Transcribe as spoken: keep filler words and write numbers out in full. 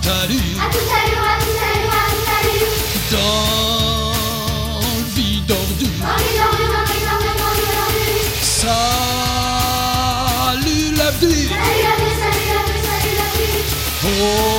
allure, à toute allure, à toute allure, à toute allure. dans le vide d'ordure, Dans les ordures, dans les ordures, dans les ordures. salut l'avenir, Salut la vie, salut la vie, salut la vie. oh